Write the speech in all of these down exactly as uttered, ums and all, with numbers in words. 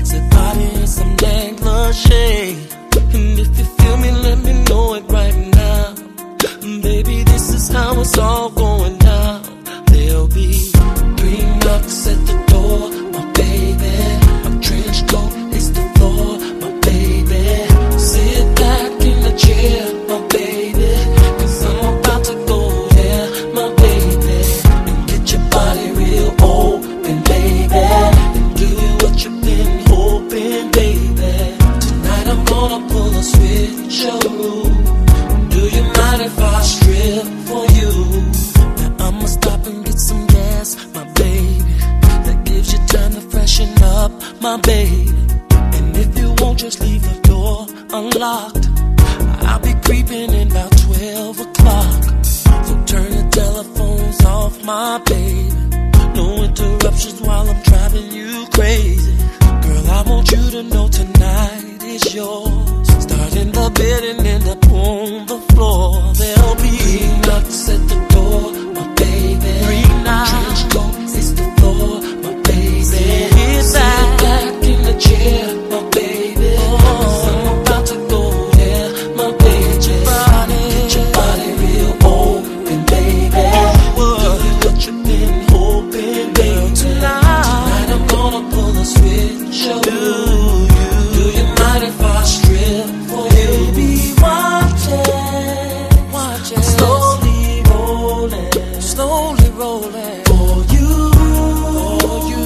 Say body and some negligee. And if you feel me, let me know it right now. Baby, this is how it's all going down. There'll be three knocks at the door, my baby. A trench coat hits the floor, my baby. Sit back in the chair, my baby, 'cause I'm about to go there, my baby. And get your body real open, baby, and do what you've been hoping, baby. Tonight I'm gonna pull a switcheroo. Do you mind if I strip for you? Now I'ma stop and get some gas, my baby. That gives you time to freshen up, my baby. And if you won't, just leave the door unlocked. I'll be creeping in about twelve o'clock. So turn your telephones off, my baby. No interruptions while I'm driving you crazy. Girl, I want you to know tonight is yours. Starting the bed and end up on the floor. There'll be three knocks at the door, my baby. Three knocks. Trench coat hits the floor, my baby. Sit back in the chair, my baby. Oh. 'Cause I'm about to go there, my baby. Get your body, get your body real open, baby. Do what you've been hoping, baby. Tonight, tonight I'm gonna pull a switch. Do you, do you mind if I strip for you? Baby, watch it, watch it. Slowly rolling, slowly rolling. For you, for you.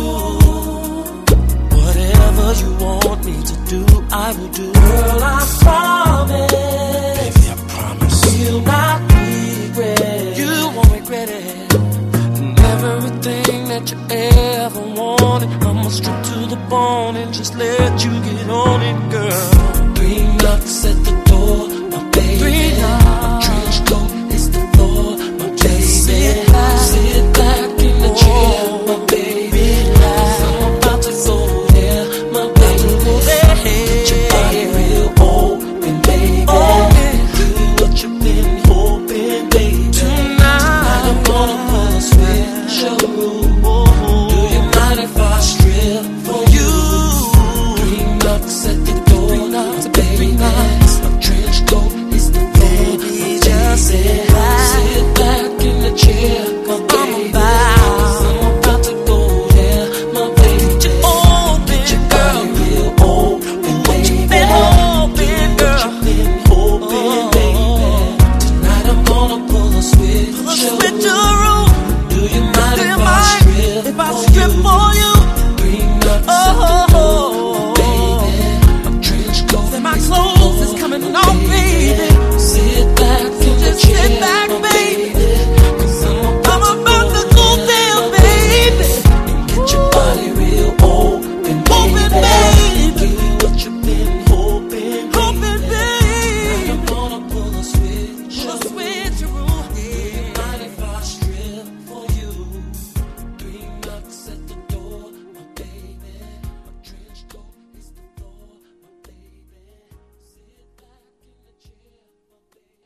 Whatever you want me to do, I will do. Girl, I promise. Baby, I promise. You'll not regret. You won't regret it. And everything that you ever wanted, I'ma strip to the bone and just let you get on it, girl. Three knocks at